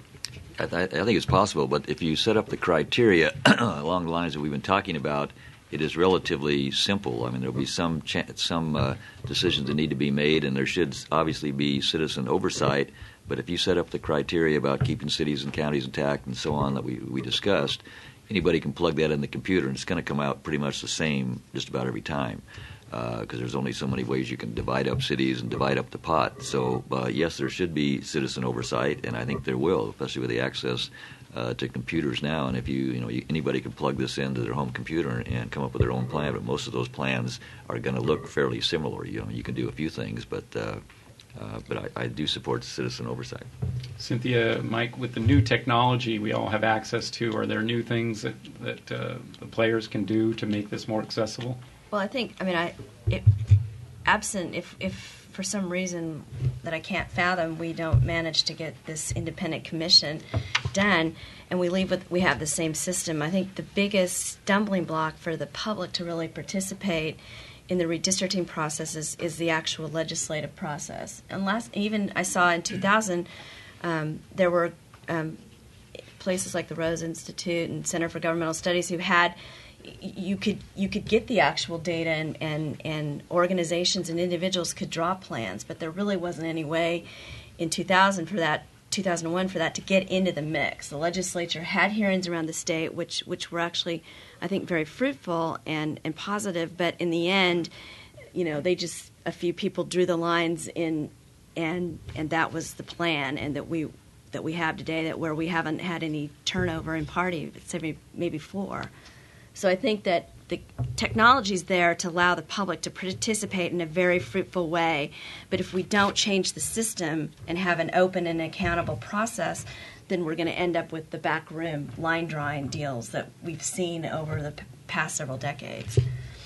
I, th- I think it's possible, but if you set up the criteria along the lines that we've been talking about, it is relatively simple. I mean, there will be some cha- some uh, decisions that need to be made, and there should obviously be citizen oversight. But if you set up the criteria about keeping cities and counties intact and so on that we, we discussed, anybody can plug that in the computer, and it's going to come out pretty much the same just about every time, because uh, there's only so many ways you can divide up cities and divide up the pot. So, uh, yes, there should be citizen oversight, and I think there will, especially with the access uh, to computers now. And if you, you know, you, anybody can plug this into their home computer and, and come up with their own plan, but most of those plans are going to look fairly similar. You know, you can do a few things, but uh, uh, but I, I do support citizen oversight. Cynthia, Mike, with the new technology we all have access to, are there new things that, that uh, the players can do to make this more accessible? Well, I think, I mean, I, it, absent, if, if for some reason that I can't fathom, we don't manage to get this independent commission done, and we leave with, we have the same system, I think the biggest stumbling block for the public to really participate in the redistricting process is, is the actual legislative process. And last, even I saw in two thousand, um, there were um, places like the Rose Institute and Center for Governmental Studies who had you could you could get the actual data, and, and, and organizations and individuals could draw plans, but there really wasn't any way in two thousand for that two thousand one for that to get into the mix. The legislature had hearings around the state, which which were actually, I think, very fruitful and, and positive, but in the end, you know, they just a few people drew the lines in, and and that was the plan, and that we that we have today, that where we haven't had any turnover in party, maybe maybe four. So I think that the technology is there to allow the public to participate in a very fruitful way. But if we don't change the system and have an open and accountable process, then we're going to end up with the backroom line drawing deals that we've seen over the p- past several decades.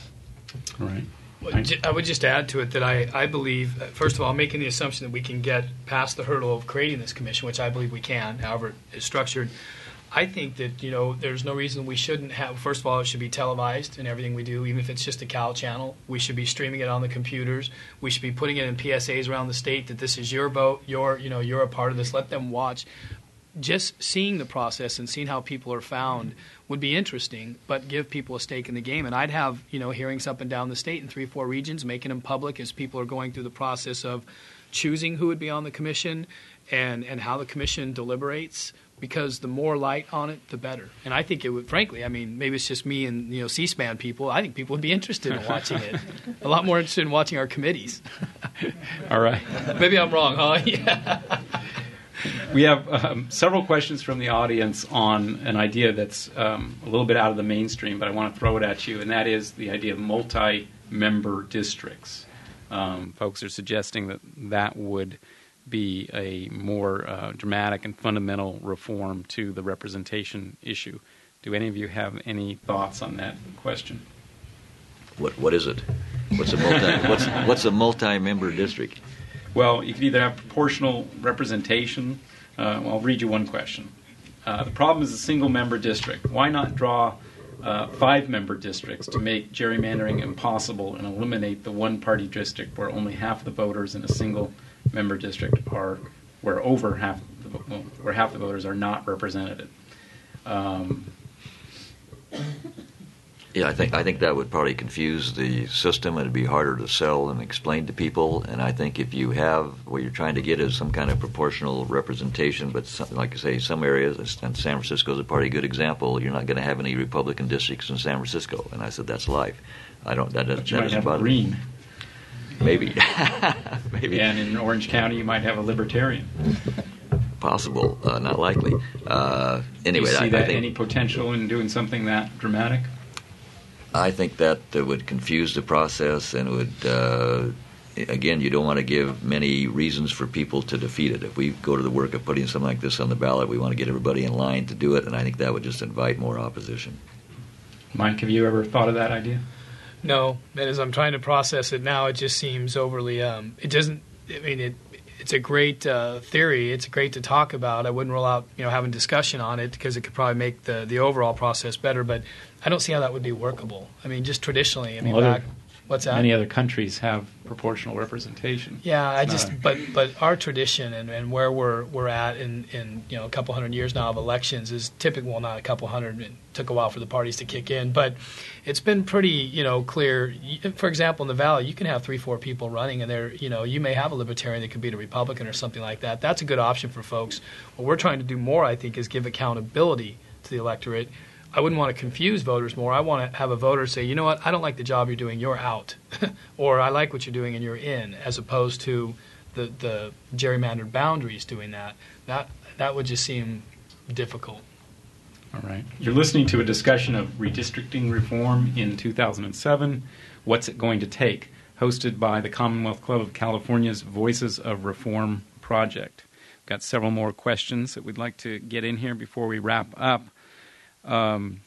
All right. Well, j- I would just add to it that I, I believe, uh, first of all, making the assumption that we can get past the hurdle of creating this commission, which I believe we can, however it's structured. I think that, you know, there's no reason we shouldn't have, first of all, it should be televised in everything we do, even if it's just a Cal channel. We should be streaming it on the computers. We should be putting it in P S As around the state that this is your vote, you're, you know, you're a part of this. Let them watch. Just seeing the process and seeing how people are found would be interesting, but give people a stake in the game. And I'd have, you know, hearings up and down the state in three or four regions, making them public as people are going through the process of choosing who would be on the commission and, and how the commission deliberates, because the more light on it, the better. And I think it would, frankly, I mean, maybe it's just me and, you know, C-SPAN people. I think people would be interested in watching it. A lot more interested in watching our committees. All right. Maybe I'm wrong, huh? Yeah. We have um, several questions from the audience on an idea that's um, a little bit out of the mainstream, but I want to throw it at you, and that is the idea of multi-member districts. Um, folks are suggesting that that would be a more uh, dramatic and fundamental reform to the representation issue. Do any of you have any thoughts on that question? What What is it? What's a multi What's What's a multi-member district? Well, you could either have proportional representation. Uh, well, I'll read you one question. Uh, the problem is a single-member district. Why not draw uh, five-member districts to make gerrymandering impossible and eliminate the one-party district where only half the voters in a single-member district are, where over half, the, well, where half the voters are not represented? Um, Yeah, I think I think that would probably confuse the system. It'd be harder to sell and explain to people. And I think if you have what you're trying to get is some kind of proportional representation, but some, like I say, some areas, and San Francisco is a pretty good example. You're not going to have any Republican districts in San Francisco. And I said that's life. I don't. That doesn't. but you that might doesn't have bother green. Me. Maybe. Maybe. And in Orange County, you might have a libertarian. Possible, uh, not likely. Uh, anyway, Do you see I, that I think any potential in doing something that dramatic? I think that uh, would confuse the process and would, uh, again, you don't want to give many reasons for people to defeat it. If we go to the work of putting something like this on the ballot, we want to get everybody in line to do it, and I think that would just invite more opposition. Mike, have you ever thought of that idea? No, and as I'm trying to process it now, it just seems overly, um, it doesn't, I mean, it, it's a great uh, theory. It's great to talk about. I wouldn't rule out, you know, having discussion on it because it could probably make the, the overall process better, but I don't see how that would be workable. I mean, just traditionally, I mean, Well, back, other- what's that? Many other countries have proportional representation. Yeah, I It's just, not a- but but our tradition and, and where we're we're at in, in you know a couple hundred years now of elections is typical. Well, not a couple hundred. It took a while for the parties to kick in, but it's been pretty you know clear. For example, in the Valley, you can have three, four people running, and there you know you may have a Libertarian that could beat a Republican or something like that. That's a good option for folks. What we're trying to do more, I think, is give accountability to the electorate. I wouldn't want to confuse voters more. I want to have a voter say, you know what, I don't like the job you're doing, you're out. Or I like what you're doing and you're in, as opposed to the, the gerrymandered boundaries doing that. That that would just seem difficult. All right. You're listening to a discussion of redistricting reform in two thousand seven. What's it going to take? Hosted by the Commonwealth Club of California's Voices of Reform project. We've got several more questions that we'd like to get in here before we wrap up. Um,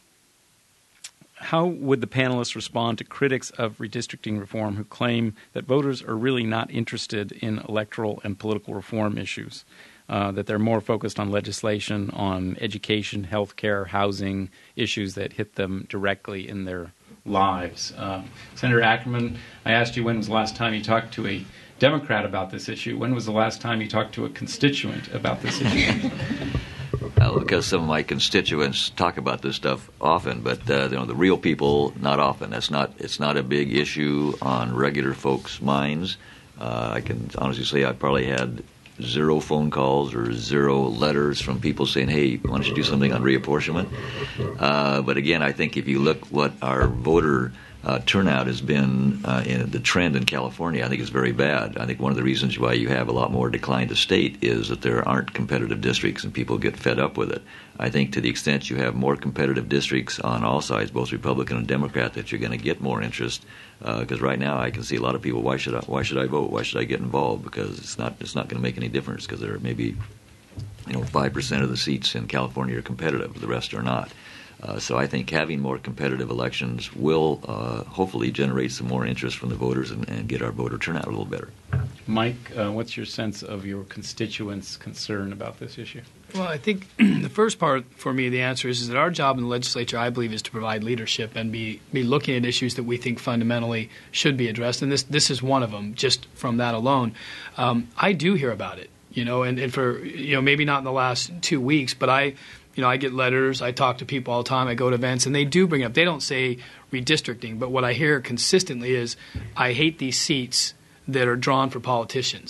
how would the panelists respond to critics of redistricting reform who claim that voters are really not interested in electoral and political reform issues, uh, that they're more focused on legislation, on education, health care, housing, issues that hit them directly in their lives? Uh, Senator Ackerman, I asked you when was the last time you talked to a Democrat about this issue. When was the last time you talked to a constituent about this issue? Uh, because some of my constituents talk about this stuff often, but uh, you know, the real people, not often. That's not. It's not a big issue on regular folks' minds. Uh, I can honestly say I probably had zero phone calls or zero letters from people saying, "Hey, why don't you do something on reapportionment?" Uh, but again, I think if you look what our voter Uh, turnout has been uh, in the trend in California, I think is very bad. I think one of the reasons why you have a lot more decline to state is that there aren't competitive districts and people get fed up with it. I think to the extent you have more competitive districts on all sides, both Republican and Democrat, that you're going to get more interest. Because uh, right now I can see a lot of people, why should I, why should I vote? Why should I get involved? Because it's not it's not going to make any difference because there are maybe you know five percent of the seats in California are competitive, the rest are not. Uh, so I think having more competitive elections will uh, hopefully generate some more interest from the voters and, and get our voter turnout a little better. Mike, uh, what's your sense of your constituents' concern about this issue? Well, I think the first part for me, the answer is, is that our job in the legislature, I believe, is to provide leadership and be, be looking at issues that we think fundamentally should be addressed. And this this is one of them, just from that alone. Um, I do hear about it, you know, and, and for, you know, maybe not in the last two weeks, but I... You know, I get letters, I talk to people all the time, I go to events, and they do bring up, they don't say redistricting, but what I hear consistently is, I hate these seats that are drawn for politicians.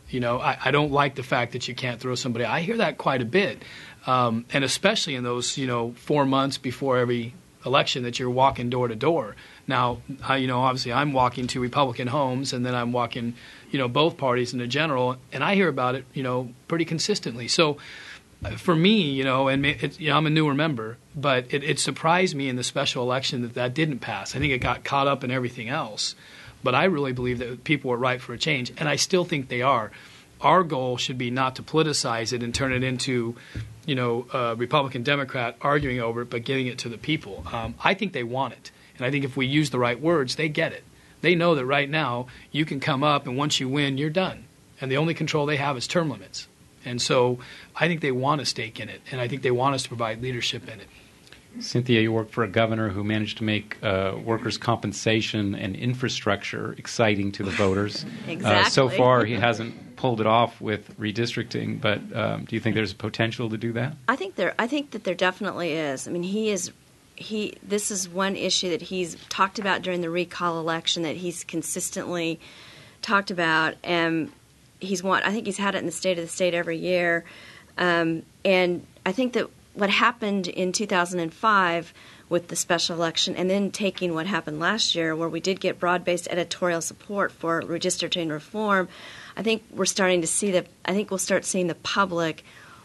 You know, I, I don't like the fact that you can't throw somebody. I hear that quite a bit, um, and especially in those, you know, four months before every election that you're walking door to door. Now, I, you know, obviously I'm walking to Republican homes, and then I'm walking, you know, both parties in the general, and I hear about it, you know, pretty consistently. So for me, you know, and it, you know, I'm a newer member, but it, it surprised me in the special election that that didn't pass. I think it got caught up in everything else. But I really believe that people were ripe for a change, and I still think they are. Our goal should be not to politicize it and turn it into, you know, uh, Republican, Democrat arguing over it, but giving it to the people. Um, I think they want it, and I think if we use the right words, they get it. They know that right now you can come up, and once you win, you're done. And the only control they have is term limits. And so I think they want a stake in it, and I think they want us to provide leadership in it. Cynthia, you work for a governor who managed to make uh, workers' compensation and infrastructure exciting to the voters. Exactly. Uh, so far, he hasn't pulled it off with redistricting, but um, do you think there's a potential to do that? I think there. I think that there definitely is. I mean, he is. He. This is one issue that he's talked about during the recall election that he's consistently talked about, and he's want. I think he's had it in the State of the State every year, um, and I think that what happened in two thousand five with the special election, and then taking what happened last year, where we did get broad-based editorial support for redistricting reform, I think we're starting to see that. I think we'll start seeing the public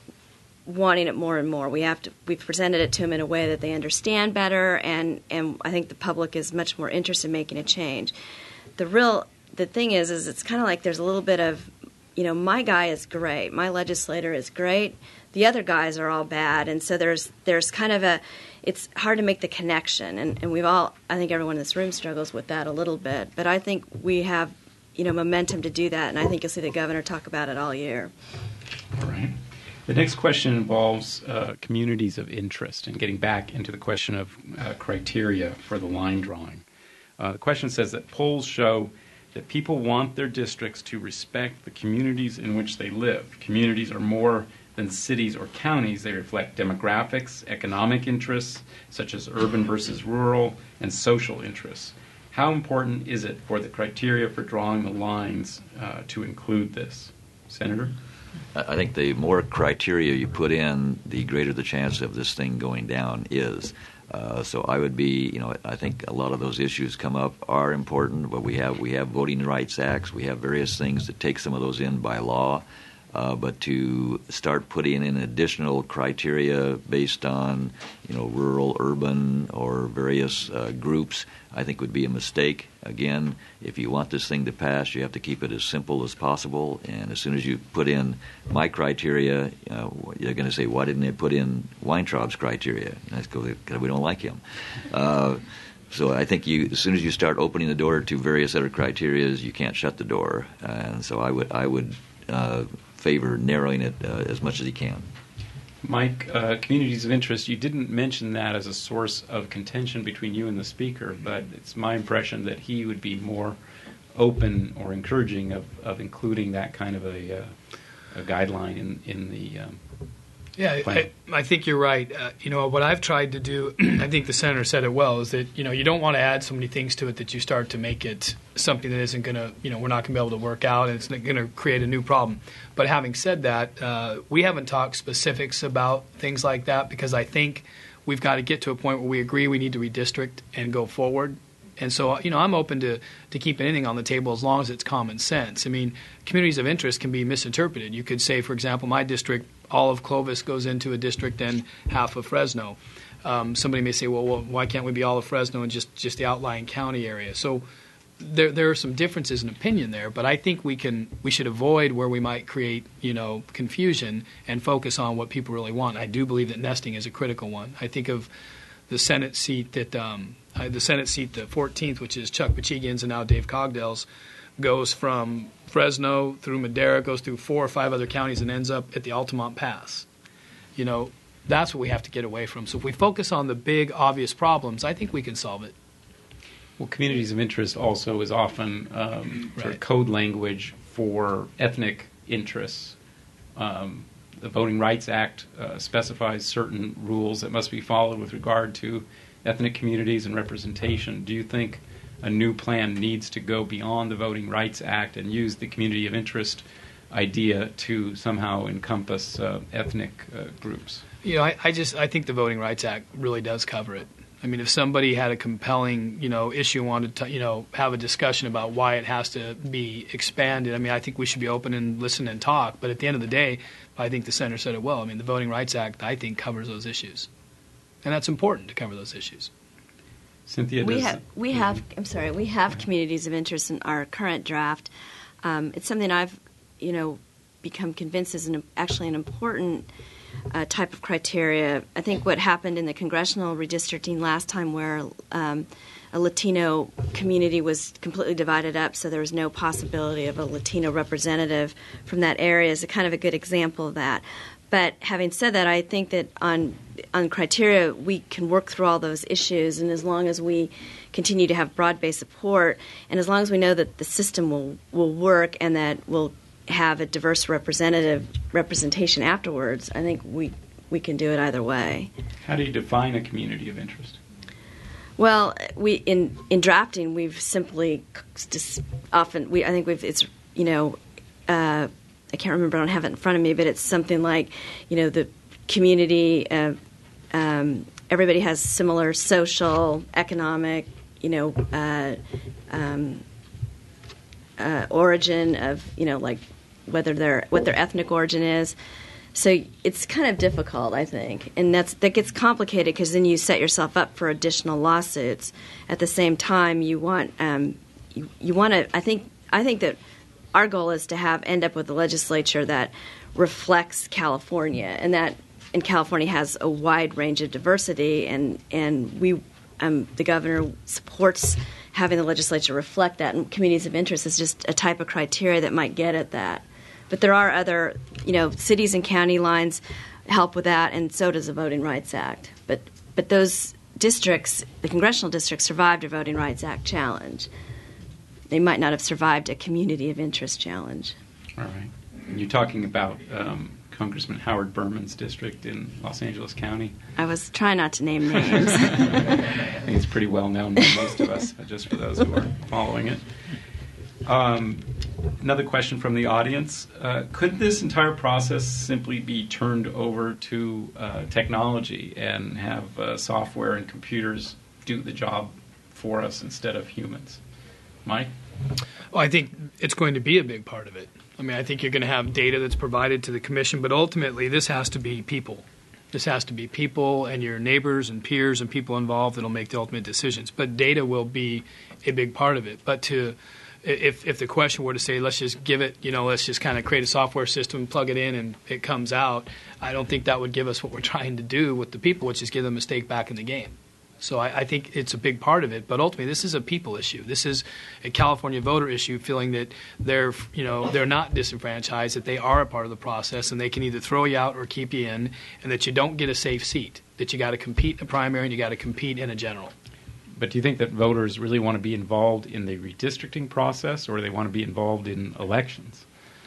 wanting it more and more. We have to. We've presented it to them in a way that they understand better, and and I think the public is much more interested in making a change. The real the thing is, is it's kind of like there's a little bit of, you know, my guy is great, my legislator is great. The other guys are all bad, and so there's there's kind of a, it's hard to make the connection, and, and we've all, I think everyone in this room struggles with that a little bit, but I think we have, you know, momentum to do that, and I think you'll see the governor talk about it all year. All right. The next question involves uh, communities of interest, and getting back into the question of uh, criteria for the line drawing. Uh, the question says that polls show that people want their districts to respect the communities in which they live. Communities are more than cities or counties. They reflect demographics, economic interests, such as urban versus rural, and social interests. How important is it for the criteria for drawing the lines uh, to include this? Senator? I think the more criteria you put in, the greater the chance of this thing going down is. Uh, so I would be, you know, I think a lot of those issues come up are important, but we have we have voting rights acts, we have various things that take some of those in by law. Uh, but to start putting in additional criteria based on, you know, rural, urban, or various uh, groups, I think would be a mistake. Again, if you want this thing to pass, you have to keep it as simple as possible. And as soon as you put in my criteria, uh, you're going to say, why didn't they put in Weintraub's criteria? And I go, because we don't like him. Uh, So I think you, as soon as you start opening the door to various other criteria, you can't shut the door. And so I would, I would uh, favor narrowing it uh, as much as you can. Mike, uh, communities of interest, you didn't mention that as a source of contention between you and the speaker, but it's my impression that he would be more open or encouraging of, of including that kind of a, uh, a guideline in, in the um, Yeah, I, I think you're right. Uh, you know, what I've tried to do, I think the senator said it well, is that, you know, you don't want to add so many things to it that you start to make it something that isn't going to, you know, we're not going to be able to work out, and it's going to create a new problem. But having said that, uh, we haven't talked specifics about things like that, because I think we've got to get to a point where we agree we need to redistrict and go forward. And so, you know, I'm open to, to keep anything on the table as long as it's common sense. I mean, communities of interest can be misinterpreted. You could say, for example, my district, all of Clovis goes into a district and half of Fresno. Um, somebody may say, well, well, why can't we be all of Fresno and just, just the outlying county area? So there there are some differences in opinion there, but I think we can we should avoid where we might create, you know, confusion and focus on what people really want. I do believe that nesting is a critical one. I think of the Senate seat that um, uh, the Senate seat, the fourteenth, which is Chuck Pachegian's and now Dave Cogdell's, goes from Fresno through Madera, goes through four or five other counties, and ends up at the Altamont Pass. You know, that's what we have to get away from. So if we focus on the big, obvious problems, I think we can solve it. Well, communities of interest also is often um, sort Right. of code language for ethnic interests. Um, the Voting Rights Act uh, specifies certain rules that must be followed with regard to ethnic communities and representation. Do you think a new plan needs to go beyond the Voting Rights Act and use the community of interest idea to somehow encompass uh, ethnic uh, groups? You know, I, I just I think the Voting Rights Act really does cover it. I mean, if somebody had a compelling, you know, issue, wanted to, you know, have a discussion about why it has to be expanded, I mean, I think we should be open and listen and talk. But at the end of the day, I think the senator said it well. I mean, the Voting Rights Act, I think, covers those issues, and that's important to cover those issues. Cynthia, we does, have we have I'm sorry, we have communities of interest in our current draft. Um, it's something I've, you know, become convinced is an, actually an important Uh, type of criteria. I think what happened in the congressional redistricting last time, where um, a Latino community was completely divided up, so there was no possibility of a Latino representative from that area, is a kind of a good example of that. But having said that, I think that on on criteria we can work through all those issues, and as long as we continue to have broad-based support, and as long as we know that the system will will work and that we'll have a diverse representative representation afterwards, I think we we can do it either way. How do you define a community of interest? Well, we in in drafting we've simply just often we I think we've it's you know uh, I can't remember, I don't have it in front of me, but it's something like, you know, the community uh, um, everybody has similar social, economic, you know, uh, um, uh, origin of, you know, like whether their what their ethnic origin is. So it's kind of difficult, I think, and that's that gets complicated because then you set yourself up for additional lawsuits. At the same time, you want um, you, you want to. I think I think that our goal is to have end up with a legislature that reflects California, and that and California has a wide range of diversity, and and we um, the governor supports having the legislature reflect that, and communities of interest is just a type of criteria that might get at that. But there are other, you know, cities and county lines help with that, and so does the Voting Rights Act. But but those districts, the congressional districts, survived a Voting Rights Act challenge. They might not have survived a community of interest challenge. All right. And you're talking about um, Congressman Howard Berman's district in Los Angeles County. I was trying not to name names. I think it's pretty well known by most of us, but just for those who are following it. Um, another question from the audience. Uh, could this entire process simply be turned over to uh, technology and have uh, software and computers do the job for us instead of humans? Mike? Well, I think it's going to be a big part of it. I mean, I think you're going to have data that's provided to the commission, but ultimately this has to be people. This has to be people and your neighbors and peers and people involved that will make the ultimate decisions. But data will be a big part of it. But to If if the question were to say, let's just give it, you know, let's just kind of create a software system, plug it in, and it comes out, I don't think that would give us what we're trying to do with the people, which is give them a stake back in the game. So I, I think it's a big part of it, but ultimately this is a people issue. This is a California voter issue, feeling that they're, you know, they're not disenfranchised, that they are a part of the process, and they can either throw you out or keep you in, and that you don't get a safe seat, that you got to compete in a primary and you got to compete in a general. But do you think that voters really want to be involved in the redistricting process, or they want to be involved in elections?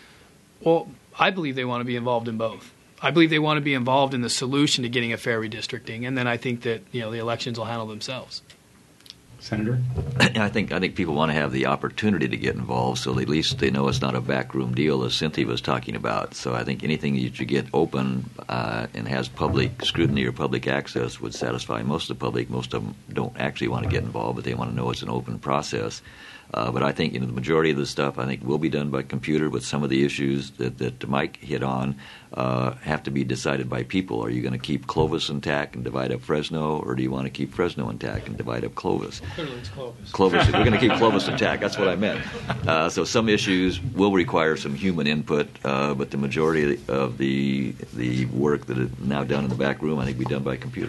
Well, I believe they want to be involved in both. I believe they want to be involved in the solution to getting a fair redistricting, and then I think that, you know, the elections will handle themselves. Senator? I think I think people want to have the opportunity to get involved, so at least they know it's not a backroom deal, as Cynthia was talking about. So I think anything that you get open uh, and has public scrutiny or public access would satisfy most of the public. Most of them don't actually want to get involved, but they want to know it's an open process. Uh, but I think, you know, the majority of the stuff I think will be done by computer, with some of the issues that, that Mike hit on uh, have to be decided by people. Are you going to keep Clovis intact and divide up Fresno, or do you want to keep Fresno intact and divide up Clovis? Clearly it's Clovis. Clovis. We're going to keep Clovis intact. That's what I meant. Uh, so some issues will require some human input, uh, but the majority of the the work that is now done in the back room, I think, will be done by computer.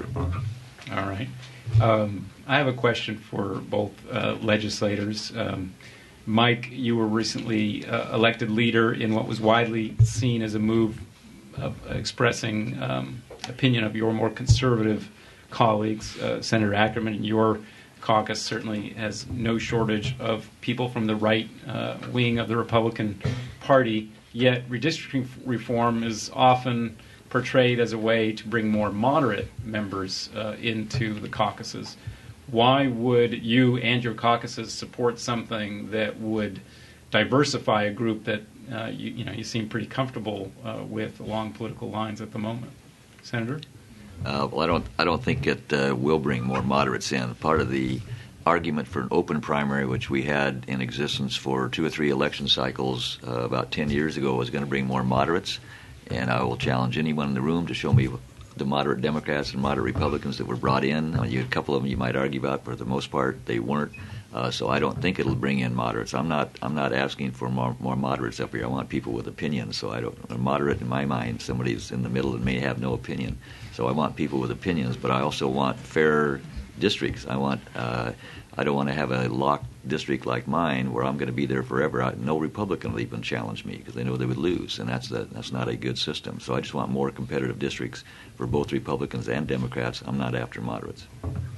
All right. Um, I have a question for both uh, legislators. Um, Mike, you were recently uh, elected leader in what was widely seen as a move of expressing um, opinion of your more conservative colleagues. Uh, Senator Ackerman, and your caucus certainly has no shortage of people from the right uh, wing of the Republican Party, yet redistricting reform is often portrayed as a way to bring more moderate members uh, into the caucuses. Why would you and your caucuses support something that would diversify a group that uh, you, you know you seem pretty comfortable uh, with along political lines at the moment, Senator. Uh, well, I don't. I don't think it uh, will bring more moderates in. Part of the argument for an open primary, which we had in existence for two or three election cycles uh, about ten years ago, was going to bring more moderates. And I will challenge anyone in the room to show me the moderate Democrats and moderate Republicans that were brought in. Uh, you, a couple of them you might argue about, but for the most part, they weren't. Uh, so I don't think it'll bring in moderates. I'm not. I'm not asking for more, more moderates up here. I want people with opinions. So I don't. A moderate, in my mind, somebody who's in the middle and may have no opinion. So I want people with opinions, but I also want fair districts. I want. Uh, I don't want to have a locked district like mine where I'm going to be there forever. I, no Republican will even challenge me because they know they would lose, and that's the, that's not a good system. So I just want more competitive districts for both Republicans and Democrats. I'm not after moderates.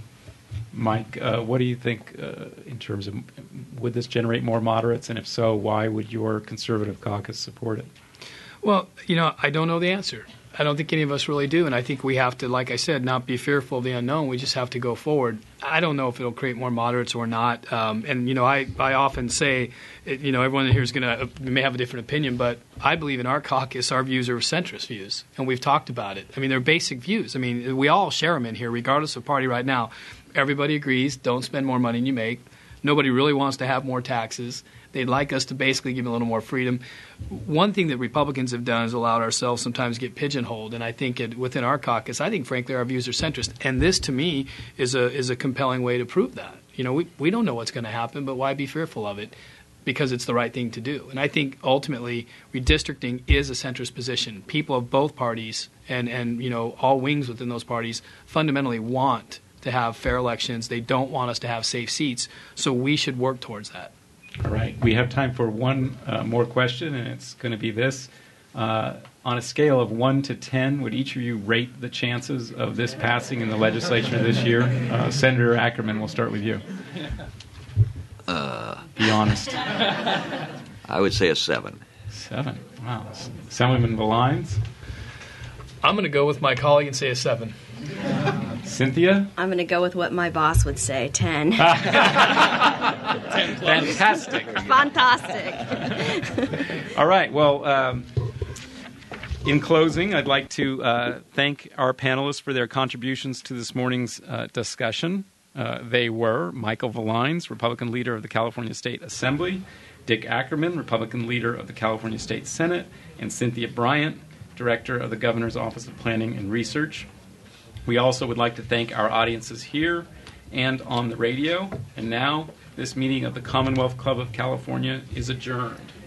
Mike, uh, what do you think uh, in terms of would this generate more moderates, and if so, why would your conservative caucus support it? Well, you know, I don't know the answer. I don't think any of us really do, and I think we have to, like I said, not be fearful of the unknown. We just have to go forward. I don't know if it'll create more moderates or not. Um, and, you know, I, I often say, it, you know, everyone here is going to may have a different opinion, but I believe in our caucus, our views are centrist views, and we've talked about it. I mean, they're basic views. I mean, we all share them in here, regardless of party right now. Everybody agrees, don't spend more money than you make. Nobody really wants to have more taxes. They'd like us to basically give them a little more freedom. One thing that Republicans have done is allowed ourselves sometimes to get pigeonholed, and I think it, within our caucus, I think, frankly, our views are centrist. And this, to me, is a is a compelling way to prove that. You know, we, we don't know what's going to happen, but why be fearful of it? Because it's the right thing to do. And I think, ultimately, redistricting is a centrist position. People of both parties and, and you know, all wings within those parties fundamentally want to have fair elections. They don't want us to have safe seats, so we should work towards that. All right. We have time for one uh, more question, and it's going to be this. Uh, on a scale of one to ten, would each of you rate the chances of this passing in the legislature this year? Uh, Senator Ackerman, we'll start with you. Uh, Be honest. I would say a seven. Seven. Wow. Assemblyman Valines? I'm going to go with my colleague and say a seven. Cynthia? I'm going to go with what my boss would say, ten. Fantastic. Fantastic. All right. Well, um, in closing, I'd like to uh, thank our panelists for their contributions to this morning's uh, discussion. Uh, they were Michael Valines, Republican leader of the California State Assembly, Dick Ackerman, Republican leader of the California State Senate, and Cynthia Bryant, Director of the Governor's Office of Planning and Research. We also would like to thank our audiences here and on the radio. And now, this meeting of the Commonwealth Club of California is adjourned.